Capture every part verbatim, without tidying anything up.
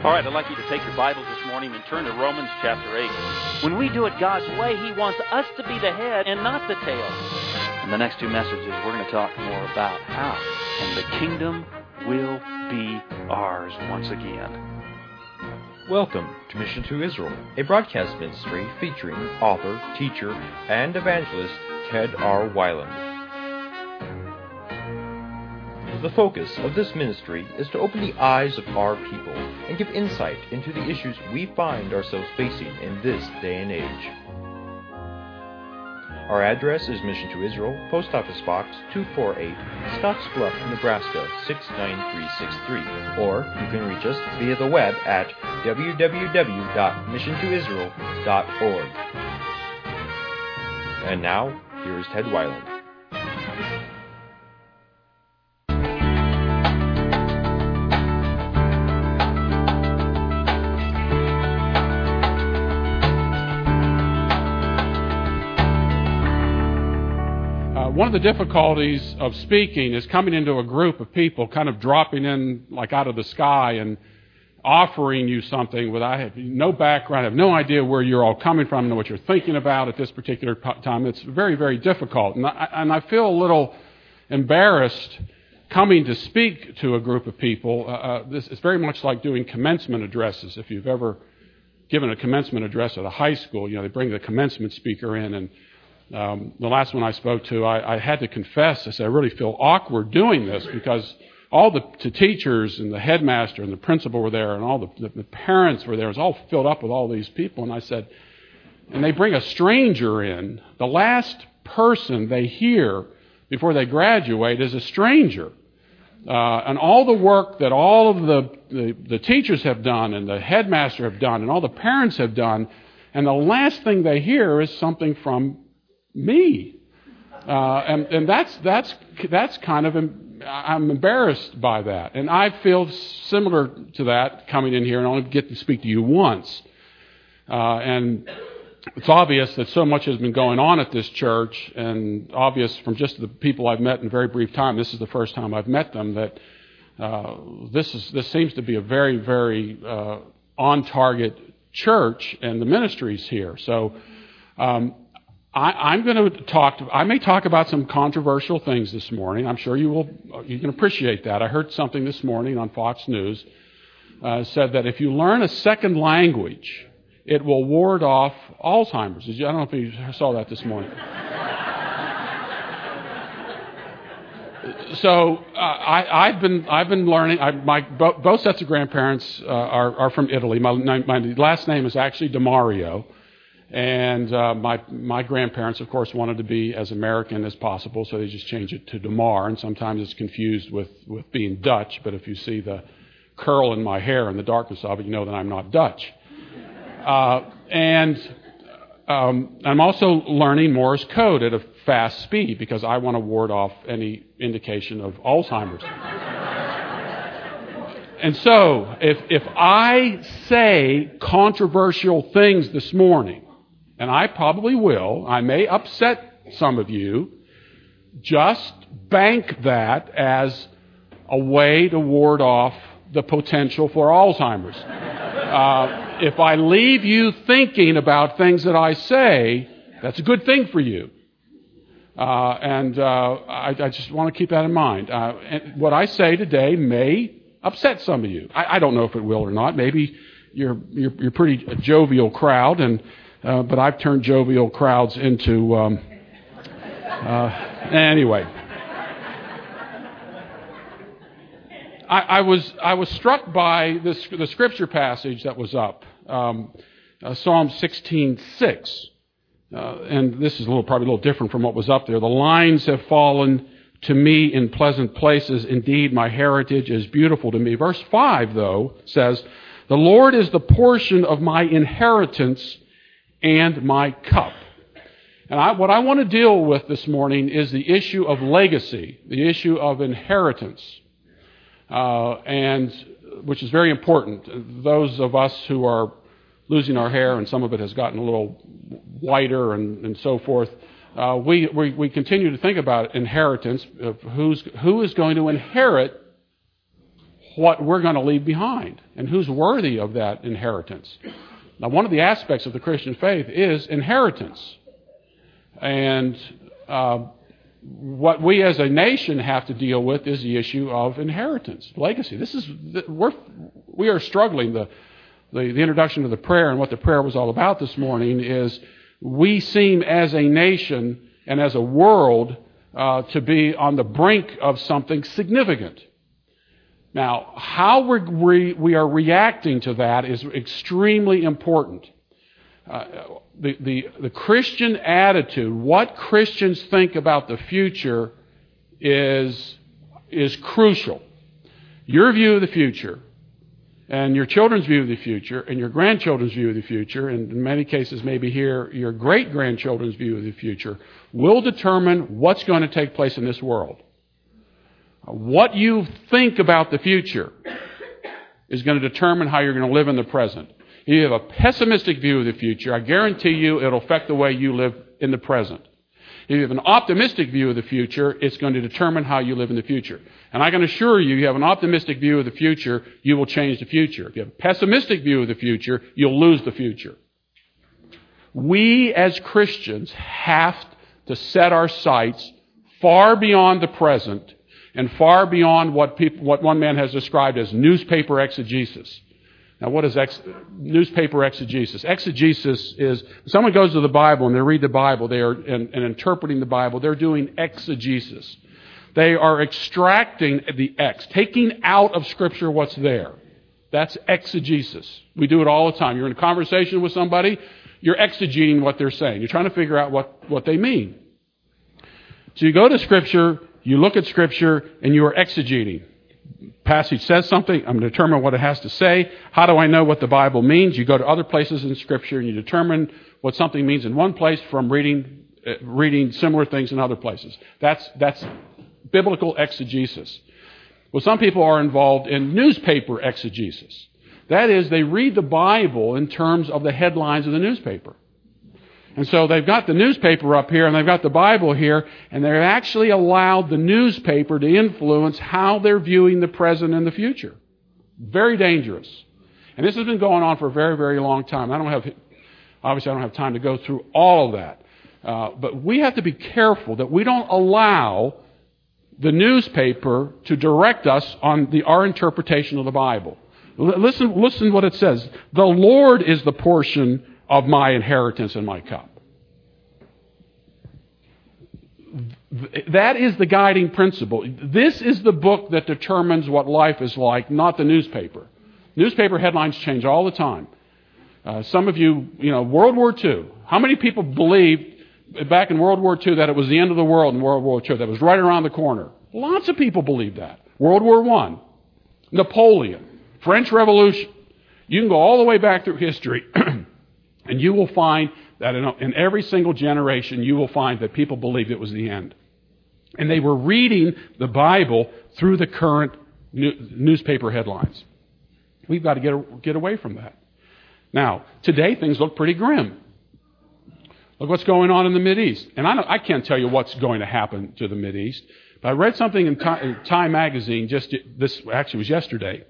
All right, I'd like you to take your Bibles this morning and turn to Romans chapter eight. When we do it God's way, He wants us to be the head and not the tail. In the next two messages, we're going to talk more about how, and the kingdom will be ours once again. Welcome to Mission to Israel, a broadcast ministry featuring author, teacher, and evangelist Ted R. Weiland. The focus of this ministry is to open the eyes of our people and give insight into the issues we find ourselves facing in this day and age. Our address is Mission to Israel, Post Office Box two forty-eight, Scottsbluff, Nebraska six nine three six three, or you can reach us via the web at w w w dot mission to israel dot org. And now, here is Ted Weiland. One of the difficulties of speaking is coming into a group of people, kind of dropping in like out of the sky and offering you something with I have no background, I have no idea where you're all coming from, know what you're thinking about at this particular time. It's very, very difficult. And I, and I feel a little embarrassed coming to speak to a group of people. Uh, uh, this is very much like doing commencement addresses. If you've ever given a commencement address at a high school, you know, they bring the commencement speaker in, and Um, the last one I spoke to, I, I had to confess, I said, I really feel awkward doing this because all the, the teachers and the headmaster and the principal were there and all the, the, the parents were there. It was all filled up with all these people. And I said, and they bring a stranger in. The last person they hear before they graduate is a stranger. Uh, and all the work that all of the, the, the teachers have done and the headmaster have done and all the parents have done, and the last thing they hear is something from me, uh, and and that's that's that's kind of I'm embarrassed by that, and I feel similar to that coming in here and only get to speak to you once, uh, and it's obvious that so much has been going on at this church, and obvious from just the people I've met in a very brief time. This is the first time I've met them. That uh, this is this seems to be a very very uh, on target church, and the ministries here. So. Um, I, I'm going to talk. To, I may talk about some controversial things this morning. I'm sure you will. You can appreciate that. I heard something this morning on Fox News uh, said that if you learn a second language, it will ward off Alzheimer's. Did you, I don't know if you saw that this morning. So uh, I, I've been I've been learning. I, my bo- both sets of grandparents uh, are, are from Italy. My, my last name is actually DeMario. And uh, my my grandparents, of course, wanted to be as American as possible, so they just changed it to DeMar. And sometimes it's confused with, with being Dutch, but if you see the curl in my hair and the darkness of it, you know that I'm not Dutch. Uh, and um, I'm also learning Morse code at a fast speed because I want to ward off any indication of Alzheimer's. And so, if if I say controversial things this morning, and I probably will, I may upset some of you, just bank that as a way to ward off the potential for Alzheimer's. Uh, if I leave you thinking about things that I say, that's a good thing for you. Uh, and uh, I, I just want to keep that in mind. Uh, and what I say today may upset some of you. I, I don't know if it will or not. Maybe you're you're, you're pretty a jovial crowd, and uh, but I've turned jovial crowds into um, uh, anyway. I, I was I was struck by this the scripture passage that was up, um, uh, Psalm sixteen six, uh, and this is a little probably a little different from what was up there. The lines have fallen to me in pleasant places. Indeed, my heritage is beautiful to me. Verse five, though, says, the Lord is the portion of my inheritance and my cup. And I, what I want to deal with this morning is the issue of legacy, the issue of inheritance, uh, and which is very important. Those of us who are losing our hair, and some of it has gotten a little whiter and, and so forth, Uh, we, we we continue to think about inheritance of who's who is going to inherit what we're going to leave behind and who's worthy of that inheritance. Now, one of the aspects of the Christian faith is inheritance. And uh, what we as a nation have to deal with is the issue of inheritance, legacy. This is we're we are struggling. The, the the introduction to the prayer and what the prayer was all about this morning is we seem as a nation and as a world uh, to be on the brink of something significant. Now, how we're, we we are reacting to that is extremely important. Uh, the, the, the Christian attitude, what Christians think about the future is, is crucial. Your view of the future and your children's view of the future and your grandchildren's view of the future, and in many cases maybe here your great-grandchildren's view of the future, will determine what's going to take place in this world. What you think about the future is going to determine how you're going to live in the present. If you have a pessimistic view of the future, I guarantee you it'll affect the way you live in the present. If you have an optimistic view of the future, it's going to determine how you live in the future. And I can assure you, you have an optimistic view of the future, you will change the future. If you have a pessimistic view of the future, you'll lose the future. We as Christians have to set our sights far beyond the present and far beyond what people, what one man has described as newspaper exegesis. Now, what is ex, newspaper exegesis? Exegesis is, when someone goes to the Bible and they read the Bible, they are and, and interpreting the Bible, they're doing exegesis. They are extracting the X, taking out of Scripture what's there. That's exegesis. We do it all the time. You're in a conversation with somebody, you're exegeting what they're saying. You're trying to figure out what, what they mean. So you go to Scripture, you look at Scripture, and you are exegeting. Passage says something, I'm going to determine what it has to say. How do I know what the Bible means? You go to other places in Scripture and you determine what something means in one place from reading uh, reading similar things in other places. That's that's biblical exegesis. Well, some people are involved in newspaper exegesis. That is, they read the Bible in terms of the headlines of the newspaper. And so they've got the newspaper up here and they've got the Bible here, and they've actually allowed the newspaper to influence how they're viewing the present and the future. Very dangerous. And this has been going on for a very, very long time. I don't have, obviously I don't have time to go through all of that. Uh, but we have to be careful that we don't allow the newspaper to direct us on the, our interpretation of the Bible. L- listen, listen what it says. The Lord is the portion of my inheritance and my cup. That is the guiding principle. This is the book that determines what life is like, not the newspaper. Newspaper headlines change all the time. Uh, some of you, you know, World War Two. How many people believed back in World War Two that it was the end of the world in World War Two, that it was right around the corner? Lots of people believed that. World War One, Napoleon, French Revolution. You can go all the way back through history. And you will find that in, in every single generation, you will find that people believed it was the end. And they were reading the Bible through the current new, newspaper headlines. We've got to get, get away from that. Now, today things look pretty grim. Look what's going on in the Mideast. And I, don't, I can't tell you what's going to happen to the Mideast, but I read something in Time magazine just this actually was yesterday.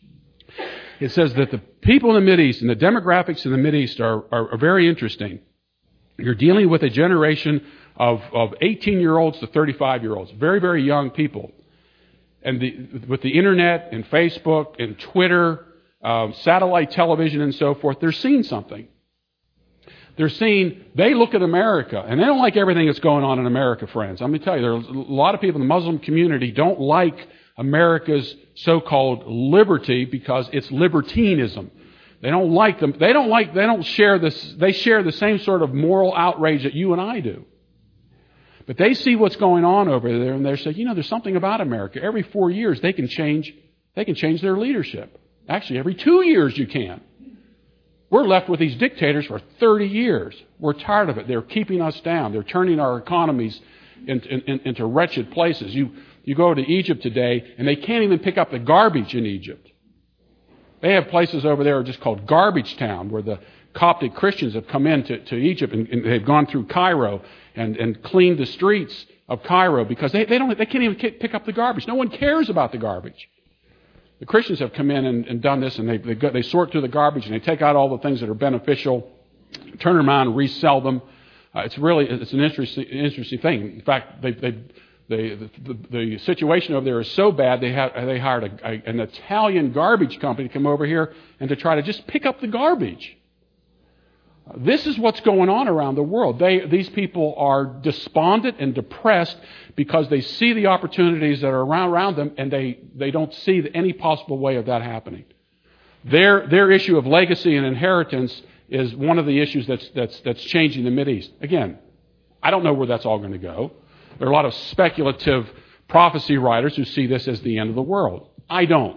It says that the people in the Mideast and the demographics in the Mideast are, are, are very interesting. You're dealing with a generation of, of eighteen-year-olds to thirty-five-year-olds, very, very young people. And the, with the internet and Facebook and Twitter, um, satellite television and so forth, they're seeing something. They're seeing, they look at America, and they don't like everything that's going on in America, friends. I'm going to tell you, there are a lot of people in the Muslim community don't like America's so-called liberty because it's libertinism. They don't like them. They don't like, they don't share this, they share the same sort of moral outrage that you and I do. But they see what's going on over there and they say, you know, there's something about America. Every four years they can change, they can change their leadership. Actually, every two years you can. We're left with these dictators for thirty years. We're tired of it. They're keeping us down. They're turning our economies into, in, into wretched places. You, You go to Egypt today, and they can't even pick up the garbage in Egypt. They have places over there just called Garbage Town, where the Coptic Christians have come into to Egypt, and, and they've gone through Cairo and, and cleaned the streets of Cairo because they, they don't they can't even pick up the garbage. No one cares about the garbage. The Christians have come in and, and done this, and they they, go, they sort through the garbage, and they take out all the things that are beneficial, turn them around and resell them. Uh, it's really it's an interesting interesting thing. In fact, they they. They, the, the, the situation over there is so bad, they, have, they hired a, a, an Italian garbage company to come over here and to try to just pick up the garbage. This is what's going on around the world. They, these people are despondent and depressed because they see the opportunities that are around, around them, and they, they don't see any possible way of that happening. Their, their issue of legacy and inheritance is one of the issues that's, that's, that's changing the Mideast. Again, I don't know where that's all going to go. There are a lot of speculative prophecy writers who see this as the end of the world. I don't.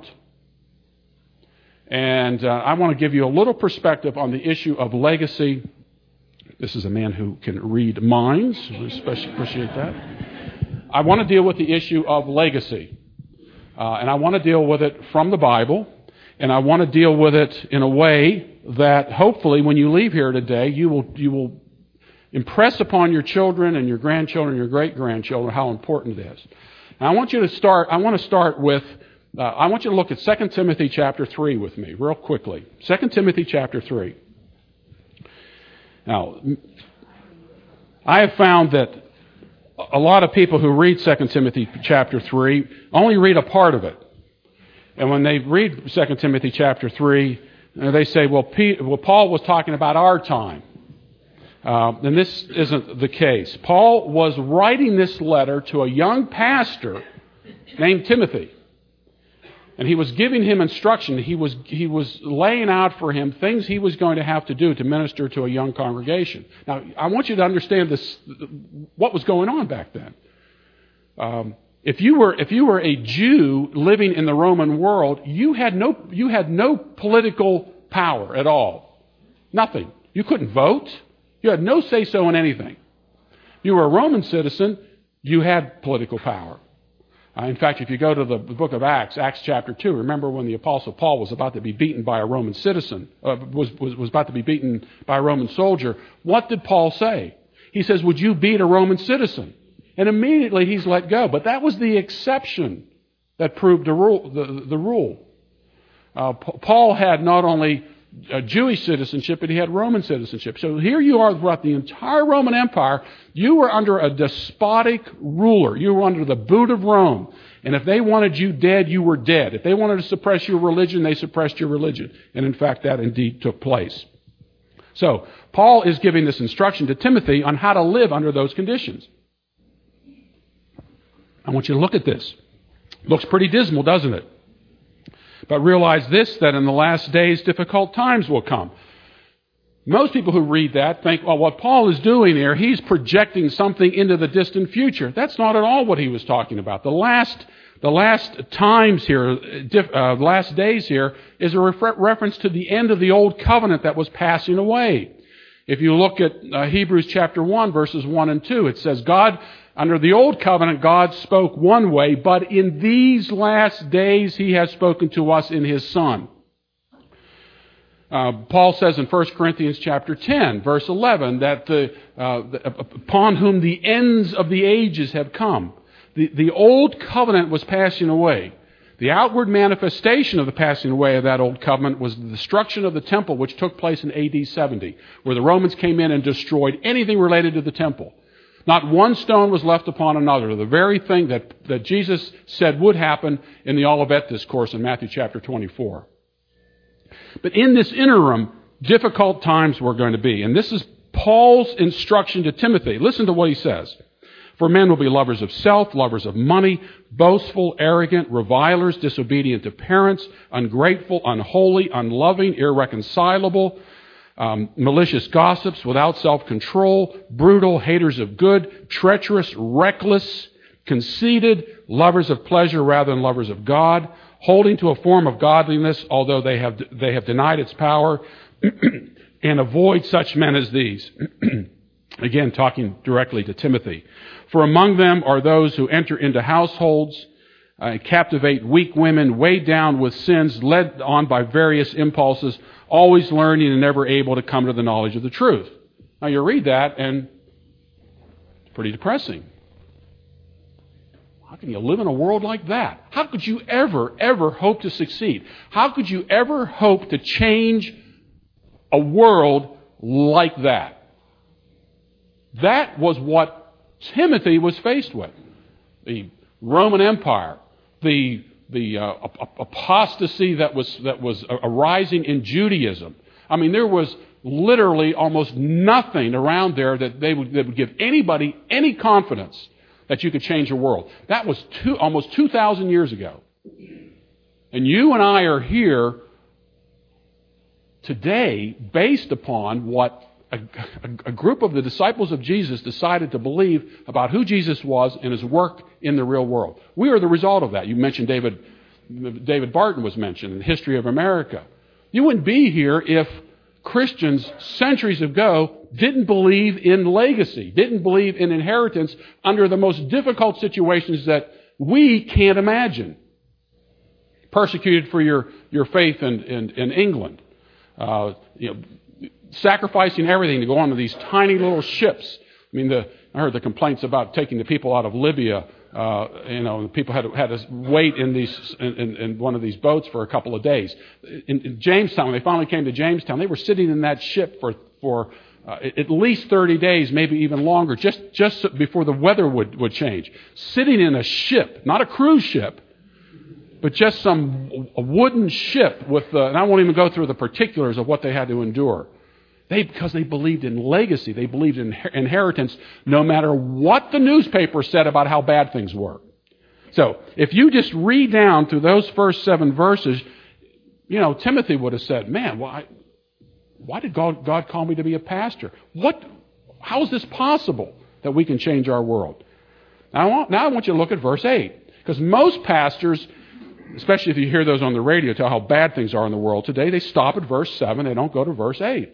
And uh, I want to give you a little perspective on the issue of legacy. This is a man who can read minds. I especially appreciate that. I want to deal with the issue of legacy. Uh, and I want to deal with it from the Bible. And I want to deal with it in a way that hopefully when you leave here today, you will you will impress upon your children and your grandchildren and your great-grandchildren how important it is. And I want you to start, I want to start with, uh, I want you to look at Second Timothy chapter three with me, real quickly. Second Timothy chapter three. Now, I have found that a lot of people who read Second Timothy chapter three only read a part of it. And when they read Second Timothy chapter three, they say, well, P- well Paul was talking about our time. Uh, and this isn't the case. Paul was writing this letter to a young pastor named Timothy. And he was giving him instruction. He was, he was laying out for him things he was going to have to do to minister to a young congregation. Now, I want you to understand this, what was going on back then. Um, if you were, if you were a Jew living in the Roman world, you had no, you had no political power at all. Nothing. You couldn't vote. You had no say-so in anything. You were a Roman citizen, you had political power. Uh, in fact, if you go to the, the book of Acts, Acts chapter two, remember when the Apostle Paul was about to be beaten by a Roman citizen, uh, was, was, was about to be beaten by a Roman soldier, what did Paul say? He says, would you beat a Roman citizen? And immediately he's let go. But that was the exception that proved the rule. The, the rule. Uh, Paul had not only a Jewish citizenship, but he had Roman citizenship. So here you are throughout the entire Roman Empire. You were under a despotic ruler. You were under the boot of Rome. And if they wanted you dead, you were dead. If they wanted to suppress your religion, they suppressed your religion. And in fact, that indeed took place. So Paul is giving this instruction to Timothy on how to live under those conditions. I want you to look at this. Looks pretty dismal, doesn't it? But realize this, that in the last days, difficult times will come. Most people who read that think, well, what Paul is doing here, he's projecting something into the distant future. That's not at all what he was talking about. The last, the last times here, uh, last days here, is a refer- reference to the end of the old covenant that was passing away. If you look at uh, Hebrews chapter one, verses one and two, it says, God, under the old covenant, God spoke one way, but in these last days, He has spoken to us in His Son. Uh, Paul says in First Corinthians chapter ten, verse eleven, that the, uh, the, upon whom the ends of the ages have come. The, the old covenant was passing away. The outward manifestation of the passing away of that old covenant was the destruction of the temple, which took place in A D seventy, where the Romans came in and destroyed anything related to the temple. Not one stone was left upon another. The very thing that, that Jesus said would happen in the Olivet Discourse in Matthew chapter twenty-four. But in this interim, difficult times were going to be. And this is Paul's instruction to Timothy. Listen to what he says. For men will be lovers of self, lovers of money, boastful, arrogant, revilers, disobedient to parents, ungrateful, unholy, unloving, irreconcilable, Um, malicious gossips, without self-control, brutal, haters of good, treacherous, reckless, conceited, lovers of pleasure rather than lovers of God, holding to a form of godliness, although they have they have denied its power, and avoid such men as these. Again, talking directly to Timothy. For among them are those who enter into households, uh, captivate weak women, weighed down with sins, led on by various impulses, always learning and never able to come to the knowledge of the truth. Now you read that and it's pretty depressing. How can you live in a world like that? How could you ever, ever hope to succeed? How could you ever hope to change a world like that? That was what Timothy was faced with. The Roman Empire, the the uh, apostasy that was that was arising in Judaism. I mean, there was literally almost nothing around there that they would, that would give anybody any confidence that you could change the world. That was two, almost two thousand years ago. And you and I are here today based upon what a, a, a group of the disciples of Jesus decided to believe about who Jesus was and his work in the real world. We are the result of that. You mentioned David, David Barton was mentioned in the history of America. You wouldn't be here if Christians centuries ago didn't believe in legacy, didn't believe in inheritance under the most difficult situations that we can't imagine. Persecuted for your, your faith in, in, in England. Uh, you know, sacrificing everything to go onto these tiny little ships. I mean, the, I heard the complaints about taking the people out of Libya. Uh, you know, the people had to, had to wait in these in, in, in one of these boats for a couple of days. In, in Jamestown, when they finally came to Jamestown, they were sitting in that ship for for uh, at least thirty days, maybe even longer, just just before the weather would, would change. Sitting in a ship, not a cruise ship, but just some a wooden ship with, uh, and I won't even go through the particulars of what they had to endure. They, because they believed in legacy, they believed in inheritance, no matter what the newspaper said about how bad things were. So, if you just read down through those first seven verses, you know, Timothy would have said, man, why, why did God, God call me to be a pastor? What, how is this possible that we can change our world? Now I want, now I want you to look at verse eight. Because most pastors, especially if you hear those on the radio, tell how bad things are in the world today, they stop at verse seven, they don't go to verse eight.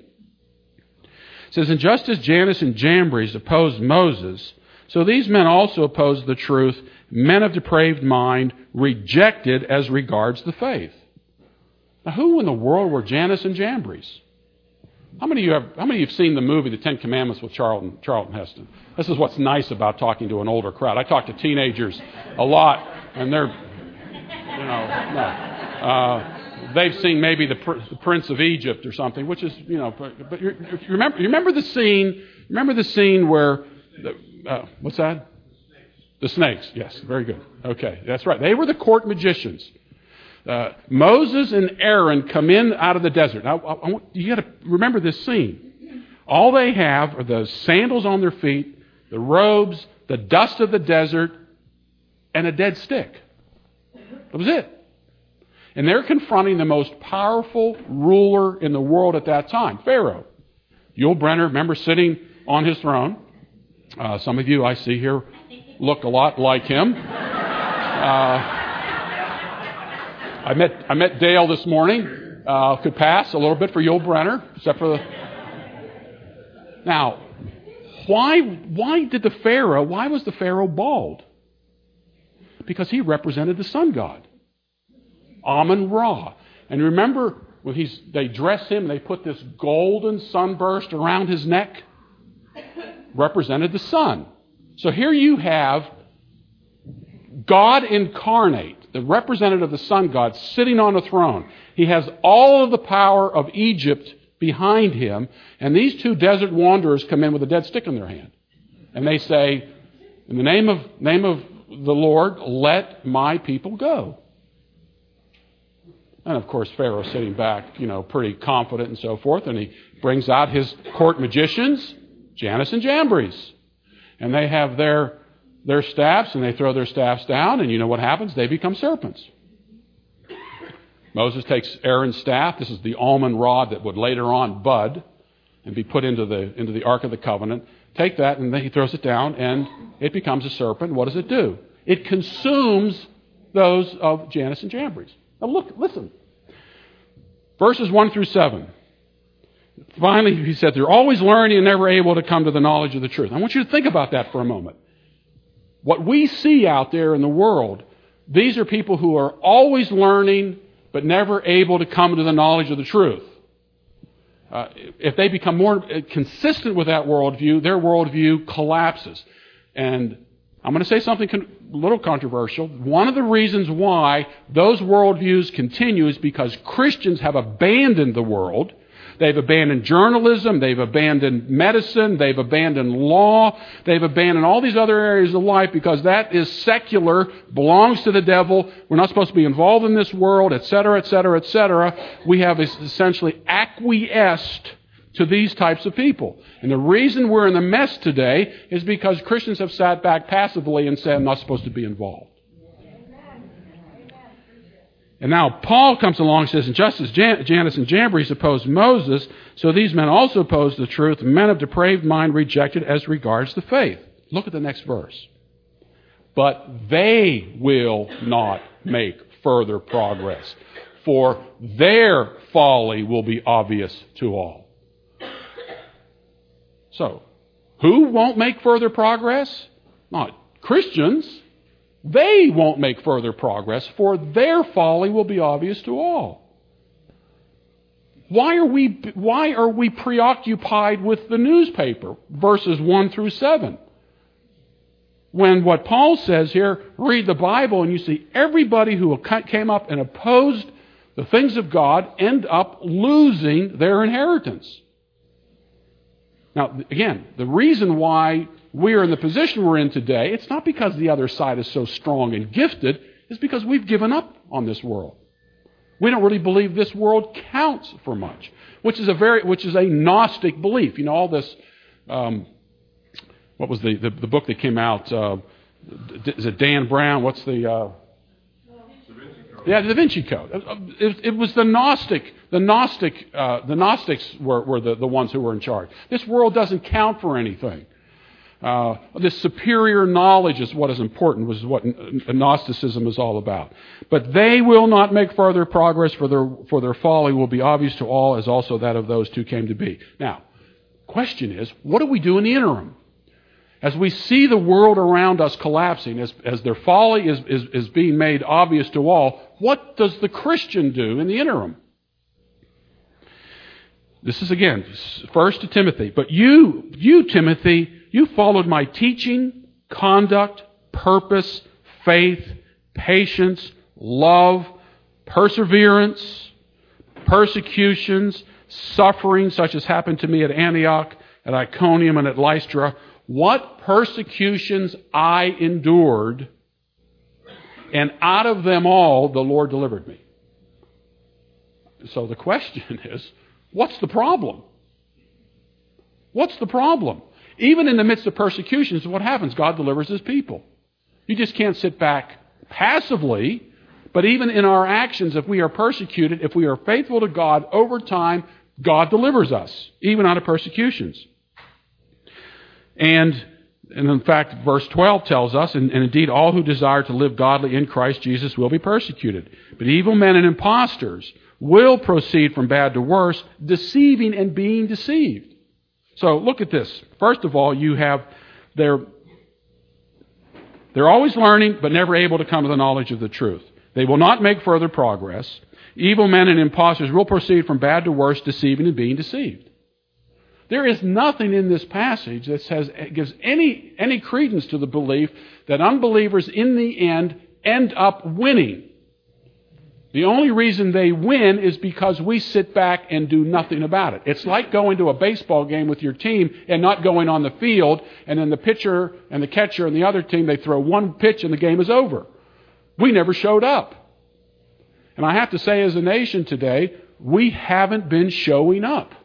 It says, and just as Jannes and Jambres opposed Moses, so these men also opposed the truth, men of depraved mind, rejected as regards the faith. Now, who in the world were Jannes and Jambres? How many of you have, how many of you have seen the movie The Ten Commandments with Charlton, Charlton Heston? This is what's nice about talking to an older crowd. I talk to teenagers a lot, and they're, you know, no. Uh, they've seen maybe the, Pr- the Prince of Egypt or something, which is, you know, but, but you remember, you remember the scene, remember the scene where, the, uh, what's that? The snakes, yes, very good. Okay, that's right. They were the court magicians. Uh, Moses and Aaron come in out of the desert. Now, I, I want, you got to remember this scene. All they have are the sandals on their feet, the robes, the dust of the desert, and a dead stick. That was it. And they're confronting the most powerful ruler in the world at that time, Pharaoh. Yul Brynner, remember, sitting on his throne. Uh, some of you I see here look a lot like him. Uh, I met I met Dale this morning. Uh, could pass a little bit for Yul Brynner, except for the. Now, why why did the Pharaoh? Why was the Pharaoh bald? Because he represented the sun god, Amun-Ra. And remember when he's they dress him, they put this golden sunburst around his neck, represented the sun. So here you have God incarnate, the representative of the sun god, sitting on a throne. He has all of the power of Egypt behind him, and these two desert wanderers come in with a dead stick in their hand. And they say, in the name of name of the Lord, let my people go. And of course, Pharaoh's sitting back, you know, pretty confident and so forth, and he brings out his court magicians, Jannes and Jambres. And they have their their staffs, and they throw their staffs down, and you know what happens? They become serpents. Moses takes Aaron's staff. This is the almond rod that would later on bud and be put into the into the Ark of the Covenant. Take that, and then he throws it down, and it becomes a serpent. What does it do? It consumes those of Jannes and Jambres. Now look, listen. Verses one through seven. Finally, he said, they're always learning and never able to come to the knowledge of the truth. I want you to think about that for a moment. What we see out there in the world, these are people who are always learning but never able to come to the knowledge of the truth. Uh, if they become more consistent with that worldview, their worldview collapses. And I'm going to say something con- a little controversial. One of the reasons why those worldviews continue is because Christians have abandoned the world. They've abandoned journalism. They've abandoned medicine. They've abandoned law. They've abandoned all these other areas of life because that is secular, belongs to the devil. We're not supposed to be involved in this world, et cetera, et cetera, et cetera. We have essentially acquiesced to these types of people. And the reason we're in the mess today is because Christians have sat back passively and said, I'm not supposed to be involved. And now Paul comes along and says, and just as Jan- Jannes and Jambres opposed Moses, so these men also opposed the truth. Men of depraved mind rejected as regards the faith. Look at the next verse. But they will not make further progress, for their folly will be obvious to all. So, who won't make further progress? Not Christians. They won't make further progress, for their folly will be obvious to all. Why are we, why are we preoccupied with the newspaper, verses one through seven? When what Paul says here, read the Bible and you see everybody who came up and opposed the things of God end up losing their inheritance. Now, again, the reason why we are in the position we're in today, it's not because the other side is so strong and gifted, it's because we've given up on this world. We don't really believe this world counts for much, which is a very, which is a Gnostic belief. You know, all this, um, what was the, the, the book that came out? Uh, is it Dan Brown? What's the... Uh, Yeah, the Da Vinci Code. It, it was the Gnostic, the Gnostic, uh, the Gnostics were, were the, the ones who were in charge. This world doesn't count for anything. Uh, this superior knowledge is what is important, which is what Gnosticism is all about. But they will not make further progress, for their for their folly will be obvious to all, as also that of those two came to be. Now, question is, what do we do in the interim? As we see the world around us collapsing, as, as their folly is, is, is being made obvious to all, what does the Christian do in the interim? This is again, first to Timothy. But you, you, Timothy, you followed my teaching, conduct, purpose, faith, patience, love, perseverance, persecutions, suffering, such as happened to me at Antioch, at Iconium, and at Lystra. What persecutions I endured, and out of them all the Lord delivered me. So the question is, what's the problem? What's the problem? Even in the midst of persecutions, what happens? God delivers His people. You just can't sit back passively, but even in our actions, if we are persecuted, if we are faithful to God over time, God delivers us, even out of persecutions. And, and in fact, verse twelve tells us, and, and indeed all who desire to live godly in Christ Jesus will be persecuted. But evil men and impostors will proceed from bad to worse, deceiving and being deceived. So look at this. First of all, you have, they're, they're always learning, but never able to come to the knowledge of the truth. They will not make further progress. Evil men and impostors will proceed from bad to worse, deceiving and being deceived. There is nothing in this passage that says gives any any credence to the belief that unbelievers in the end end up winning. The only reason they win is because we sit back and do nothing about it. It's like going to a baseball game with your team and not going on the field, and then the pitcher and the catcher and the other team, they throw one pitch and the game is over. We never showed up. And I have to say, as a nation today, we haven't been showing up.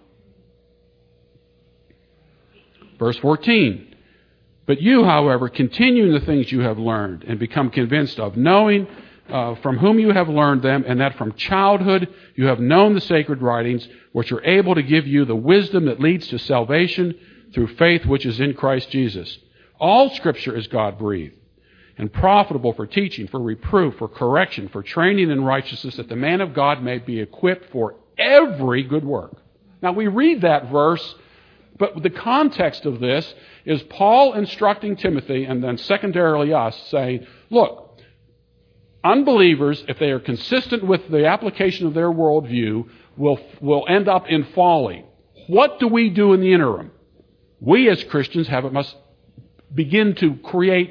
Verse fourteen, but you, however, continue in the things you have learned and become convinced of, knowing uh, from whom you have learned them, and that from childhood you have known the sacred writings, which are able to give you the wisdom that leads to salvation through faith which is in Christ Jesus. All Scripture is God-breathed and profitable for teaching, for reproof, for correction, for training in righteousness, that the man of God may be equipped for every good work. Now we read that verse, but the context of this is Paul instructing Timothy, and then secondarily us, saying, look, unbelievers, if they are consistent with the application of their worldview, will, will end up in folly. What do we do in the interim? We as Christians have must begin to create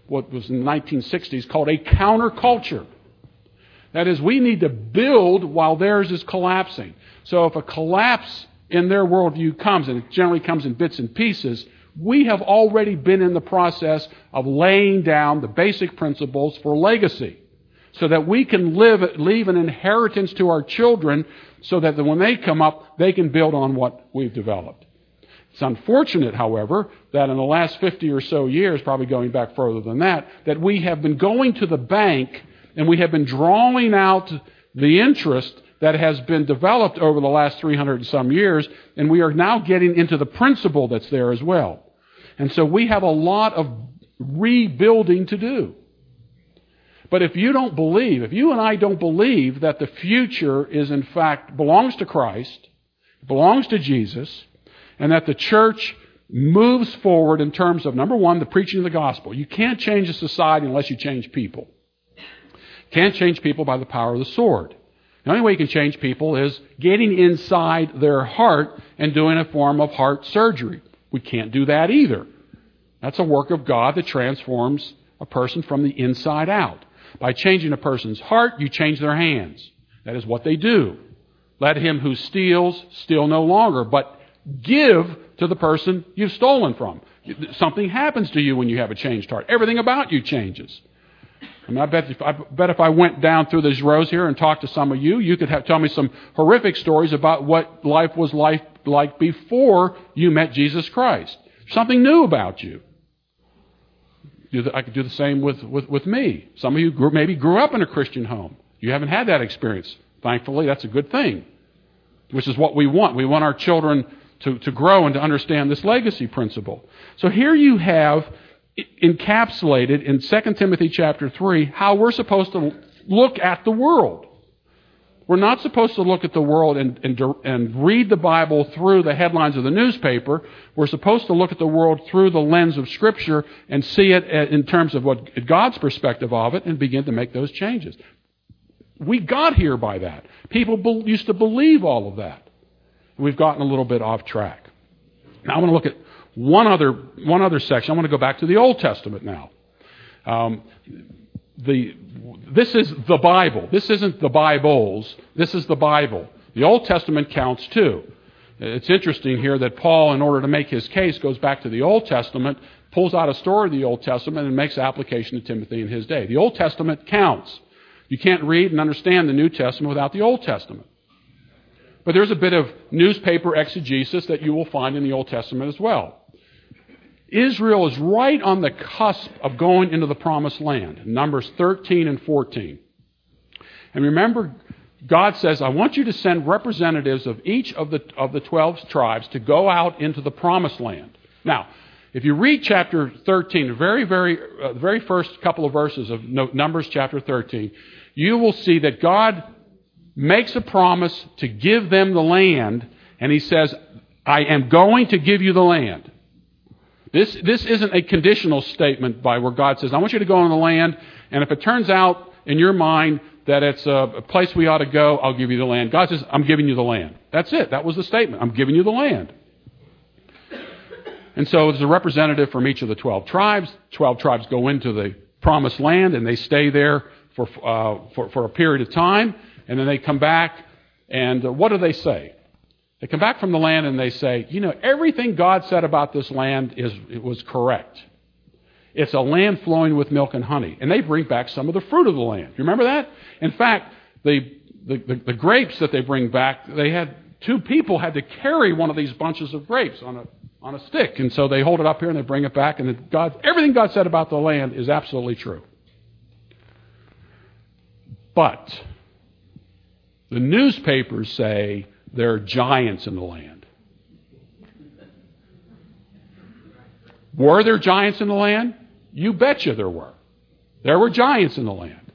what was in the nineteen sixties called a counterculture. That is, we need to build while theirs is collapsing. So if a collapse in their worldview comes, and it generally comes in bits and pieces, we have already been in the process of laying down the basic principles for legacy so that we can live, leave an inheritance to our children so that when they come up, they can build on what we've developed. It's unfortunate, however, that in the last fifty or so years, probably going back further than that, that we have been going to the bank and we have been drawing out the interest that has been developed over the last three hundred and some years, and we are now getting into the principle that's there as well. And so we have a lot of rebuilding to do. But if you don't believe, if you and I don't believe that the future is in fact belongs to Christ, belongs to Jesus, and that the church moves forward in terms of, number one, the preaching of the gospel. You can't change a society unless you change people. Can't change people by the power of the sword. The only way you can change people is getting inside their heart and doing a form of heart surgery. We can't do that either. That's a work of God that transforms a person from the inside out. By changing a person's heart, you change their hands. That is what they do. Let him who steals steal no longer, but give to the person you've stolen from. Something happens to you when you have a changed heart. Everything about you changes. I mean, I bet if I bet if I went down through these rows here and talked to some of you, you could have, tell me some horrific stories about what life was like, like before you met Jesus Christ. Something new about you. I could do the same with, with, with me. Some of you grew, maybe grew up in a Christian home. You haven't had that experience. Thankfully, that's a good thing, which is what we want. We want our children to, to grow and to understand this legacy principle. So here you have encapsulated in Second Timothy chapter three how we're supposed to look at the world. We're not supposed to look at the world and, and, and read the Bible through the headlines of the newspaper. We're supposed to look at the world through the lens of Scripture and see it in terms of what God's perspective of it and begin to make those changes. We got here by that. People be, used to believe all of that. We've gotten a little bit off track. Now I want to look at one other one other section. I want to go back to the Old Testament now. Um, the this is the Bible. This isn't the Bibles. This is the Bible. The Old Testament counts too. It's interesting here that Paul, in order to make his case, goes back to the Old Testament, pulls out a story of the Old Testament, and makes application to Timothy in his day. The Old Testament counts. You can't read and understand the New Testament without the Old Testament. But there's a bit of newspaper exegesis that you will find in the Old Testament as well. Israel is right on the cusp of going into the Promised Land, Numbers thirteen and fourteen. And remember, God says, I want you to send representatives of each of the of the twelve tribes to go out into the Promised Land. Now, if you read chapter thirteen, the very, very, uh, very first couple of verses of Numbers chapter thirteen, you will see that God makes a promise to give them the land, and He says, I am going to give you the land. This this isn't a conditional statement by where God says, I want you to go on the land, and if it turns out in your mind that it's a, a place we ought to go, I'll give you the land. God says, I'm giving you the land. That's it. That was the statement. I'm giving you the land. And so there's a representative from each of the twelve tribes. Twelve tribes go into the Promised Land, and they stay there for uh, for, for a period of time, and then they come back, and uh, what do they say? They come back from the land and they say, you know, everything God said about this land is it was correct. It's a land flowing with milk and honey. And they bring back some of the fruit of the land. You remember that? In fact, the, the, the, the grapes that they bring back, they had two people had to carry one of these bunches of grapes on a on a stick. And so they hold it up here and they bring it back. And God, everything God said about the land is absolutely true. But the newspapers say there are giants in the land. Were there giants in the land? You betcha there were. There were giants in the land.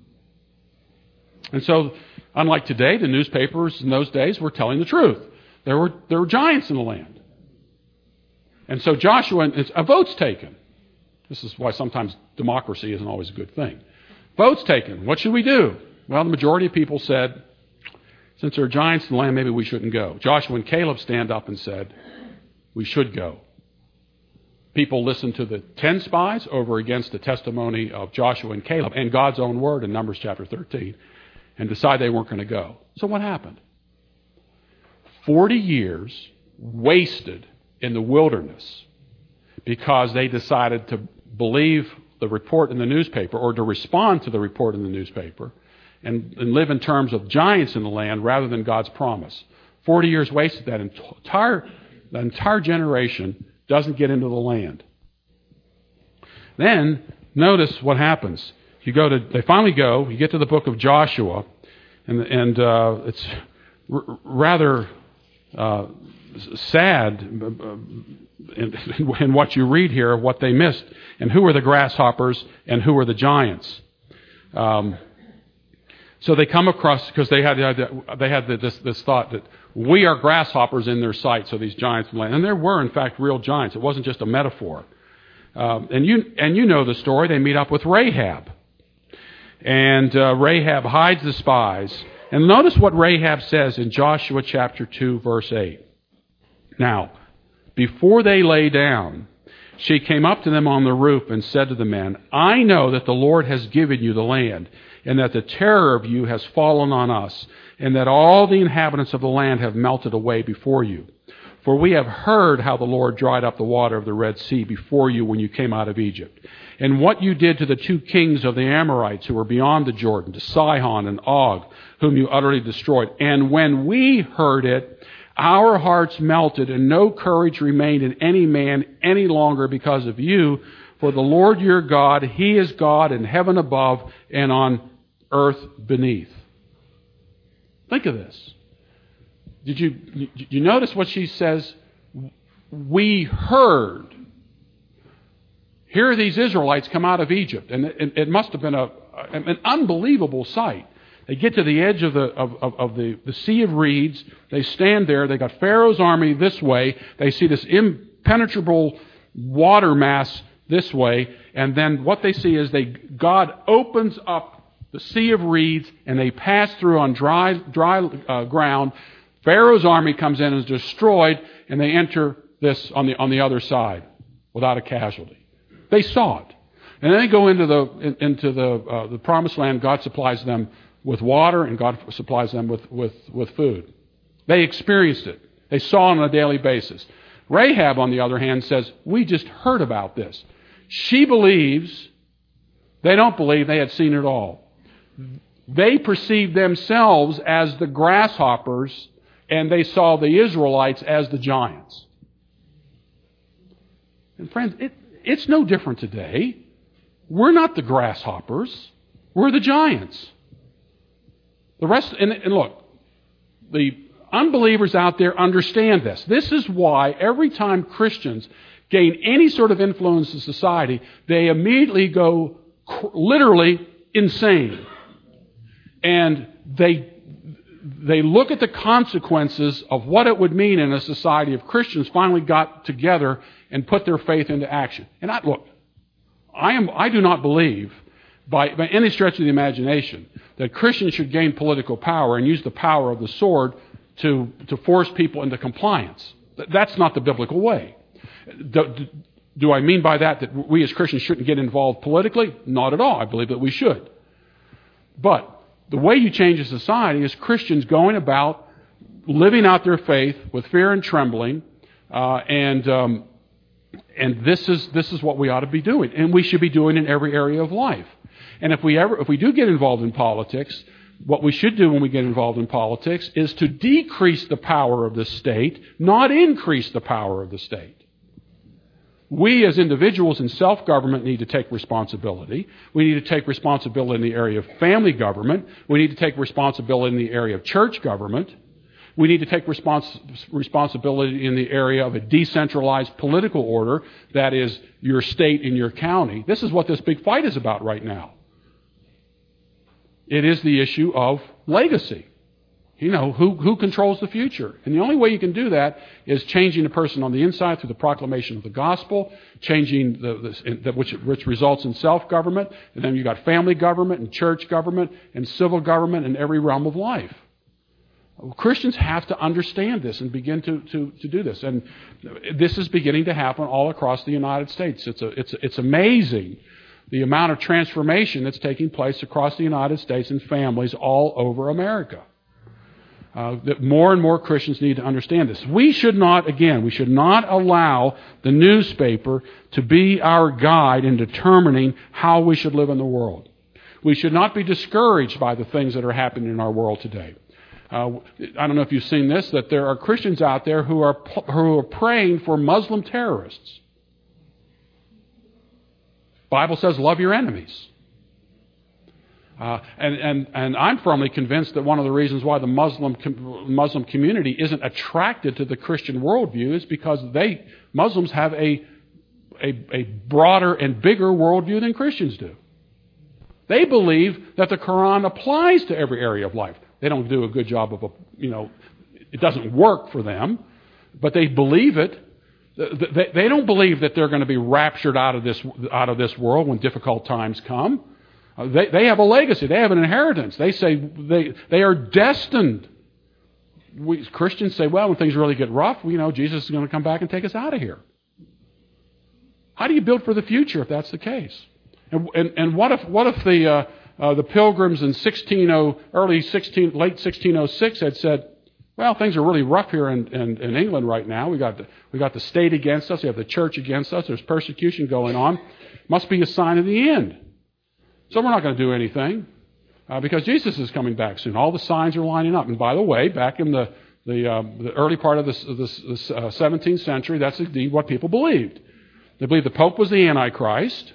And so, unlike today, the newspapers in those days were telling the truth. There were there were giants in the land. And so Joshua, a vote's taken. This is why sometimes democracy isn't always a good thing. Vote's taken. What should we do? Well, the majority of people said, since there are giants in the land, maybe we shouldn't go. Joshua and Caleb stand up and said, we should go. people listened to the ten spies over against the testimony of Joshua and Caleb and God's own word in Numbers chapter thirteen and decided they weren't going to go. So what happened? Forty years wasted in the wilderness because they decided to believe the report in the newspaper or to respond to the report in the newspaper and, and live in terms of giants in the land rather than God's promise. Forty years wasted. That entire, that entire generation doesn't get into the land. Then, notice what happens. You go to, they finally go, you get to the book of Joshua, and, and uh, it's r- rather uh, sad in, in what you read here, what they missed, and who were the grasshoppers and who were the giants. Um, so they come across, because they had they had this, this thought that we are grasshoppers in their sight, so these giants in the land. And there were, in fact, real giants. It wasn't just a metaphor. Um, and you and you know the story. They meet up with Rahab. And uh, Rahab hides the spies. And notice what Rahab says in Joshua chapter two, verse eight. Now, before they lay down, she came up to them on the roof and said to the men, I know that the Lord has given you the land, and that the terror of you has fallen on us, and that all the inhabitants of the land have melted away before you. For we have heard how the Lord dried up the water of the Red Sea before you when you came out of Egypt, and what you did to the two kings of the Amorites who were beyond the Jordan, to Sihon and Og, whom you utterly destroyed. And when we heard it, our hearts melted, and no courage remained in any man any longer because of you. For the Lord your God, He is God in heaven above and on earth beneath. Think of this. Did you, did you notice what she says? We heard. Here are these Israelites come out of Egypt, and it, it must have been a, an unbelievable sight. They get to the edge of the of, of, of the, the Sea of Reeds. They stand there. They got Pharaoh's army this way. They see this impenetrable water mass this way, and then what they see is they God opens up the Sea of Reeds, and they pass through on dry dry uh, ground. Pharaoh's army comes in and is destroyed, and they enter this on the on the other side without a casualty. They saw it, and then they go into the in, into the uh, the promised land. God supplies them with water, and God supplies them with, with, with food. They experienced it. They saw it on a daily basis. Rahab, on the other hand, says, we just heard about this. She believes, they don't believe they had seen it all. They perceived themselves as the grasshoppers, and they saw the Israelites as the giants. And friends, it, it's no different today. We're not the grasshoppers. We're the giants. The rest, and, and look, the unbelievers out there understand this. This is why every time Christians gain any sort of influence in society, they immediately go cr- literally insane. And they they look at the consequences of what it would mean in a society if Christians finally got together and put their faith into action. And I, look, I am I do not believe by, by any stretch of the imagination that Christians should gain political power and use the power of the sword to, to force people into compliance. That's not the biblical way. Do, do I mean by that that we as Christians shouldn't get involved politically? Not at all. I believe that we should. But the way you change a society is Christians going about living out their faith with fear and trembling, uh, and um, and this is this is what we ought to be doing, and we should be doing in every area of life. And if we ever, if we do get involved in politics, what we should do when we get involved in politics is to decrease the power of the state, not increase the power of the state. We as individuals in self-government need to take responsibility. We need to take responsibility in the area of family government. We need to take responsibility in the area of church government. We need to take respons- responsibility in the area of a decentralized political order, that is your state and your county. This is what this big fight is about right now. It is the issue of legacy. You know, who, who controls the future? And the only way you can do that is changing the person on the inside through the proclamation of the gospel, changing the, the, the which, which results in self-government, and then you've got family government and church government and civil government in every realm of life. Christians have to understand this and begin to, to, to do this. And this is beginning to happen all across the United States. It's, a, it's, a, it's amazing the amount of transformation that's taking place across the United States in families all over America. Uh, that more and more Christians need to understand this. We should not, again, we should not allow the newspaper to be our guide in determining how we should live in the world. We should not be discouraged by the things that are happening in our world today. Uh, I don't know if you've seen this, that there are Christians out there who are who are praying for Muslim terrorists. Bible says, love your enemies. Uh, and, and, and I'm firmly convinced that one of the reasons why the Muslim com- Muslim community isn't attracted to the Christian worldview is because they Muslims have a, a, a broader and bigger worldview than Christians do. They believe that the Quran applies to every area of life. They don't do a good job of, a, you know, it doesn't work for them, but they believe it. They, they don't believe that they're going to be raptured out of this out of this world when difficult times come. Uh, they, they have a legacy. They have an inheritance. They say they they are destined. We Christians say, well, when things really get rough, you know, Jesus is going to come back and take us out of here. How do you build for the future if that's the case? And and, and what if what if the uh, uh, the Pilgrims in sixteen oh early sixteen late sixteen oh six had said, well, things are really rough here in, in, in England right now. We got the, we got the state against us. We have the church against us. There's persecution going on. Must be a sign of the end. So we're not going to do anything uh, because Jesus is coming back soon. All the signs are lining up. And by the way, back in the the, uh, the early part of the, the, the uh, seventeenth century, that's indeed what people believed. They believed the Pope was the Antichrist.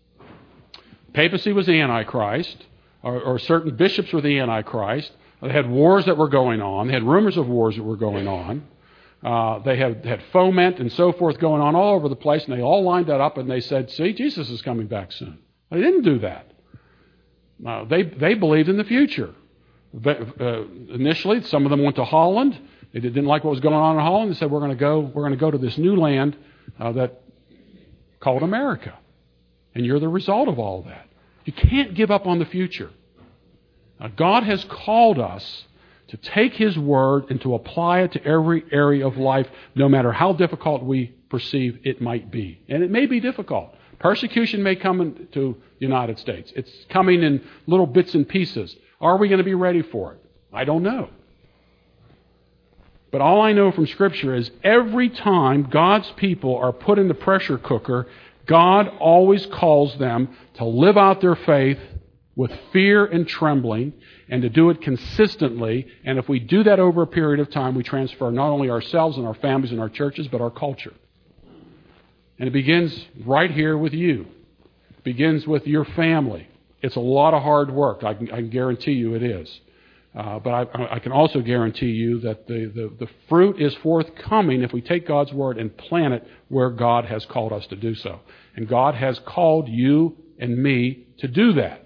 Papacy was the Antichrist. Or, or certain bishops were the Antichrist. They had wars that were going on. They had rumors of wars that were going on. Uh, they had, had foment and so forth going on all over the place, and they all lined that up, and they said, see, Jesus is coming back soon. They didn't do that. Uh, they, they believed in the future. Uh, initially, some of them went to Holland. They didn't like what was going on in Holland. They said, we're going to go, we're going to go to this new land uh, that called America. And you're the result of all of that. You can't give up on the future. Now, God has called us to take His Word and to apply it to every area of life, no matter how difficult we perceive it might be. And it may be difficult. Persecution may come in, to the United States. It's coming in little bits and pieces. Are we going to be ready for it? I don't know. But all I know from Scripture is every time God's people are put in the pressure cooker, God always calls them to live out their faith with fear and trembling, and to do it consistently. And if we do that over a period of time, we transfer not only ourselves and our families and our churches, but our culture. And it begins right here with you. It begins with your family. It's a lot of hard work. I can, I can guarantee you it is. Uh, but I, I can also guarantee you that the, the, the fruit is forthcoming if we take God's Word and plant it where God has called us to do so. And God has called you and me to do that.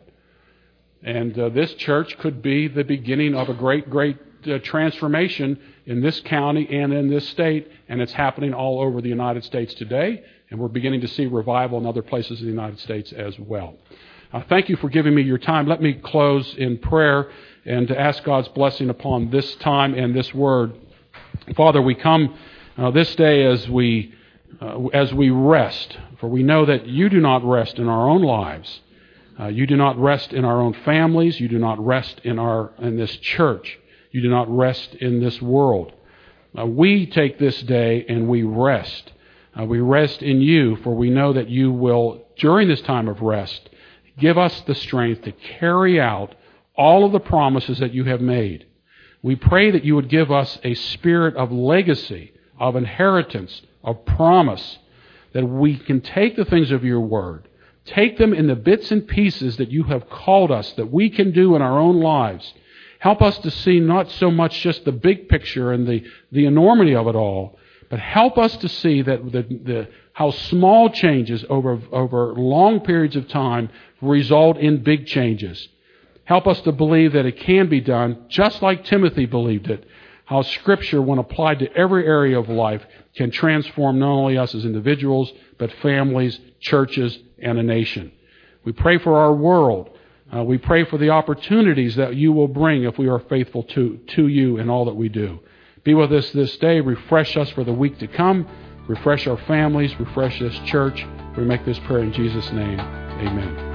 And uh, this church could be the beginning of a great, great uh, transformation in this county and in this state. And it's happening all over the United States today. And we're beginning to see revival in other places in the United States as well. Uh, thank you for giving me your time. Let me close in prayer and to ask God's blessing upon this time and this word. Father, we come uh, this day as we uh, as we rest, for we know that you do not rest in our own lives. Uh, you do not rest in our own families. You do not rest in our in this church. You do not rest in this world. Uh, we take this day and we rest. Uh, we rest in you, for we know that you will, during this time of rest, give us the strength to carry out all of the promises that you have made. We pray that you would give us a spirit of legacy, of inheritance, of promise, that we can take the things of your word, take them in the bits and pieces that you have called us, that we can do in our own lives. Help us to see not so much just the big picture and the, the enormity of it all, but help us to see that the, the how small changes over, over long periods of time result in big changes. Help us to believe that it can be done just like Timothy believed it, how Scripture, when applied to every area of life, can transform not only us as individuals, but families, churches, and a nation. We pray for our world, Uh, we pray for the opportunities that you will bring if we are faithful to, to you in all that we do. Be with us this day. Refresh us for the week to come. Refresh our families. Refresh this church. We make this prayer in Jesus' name. Amen.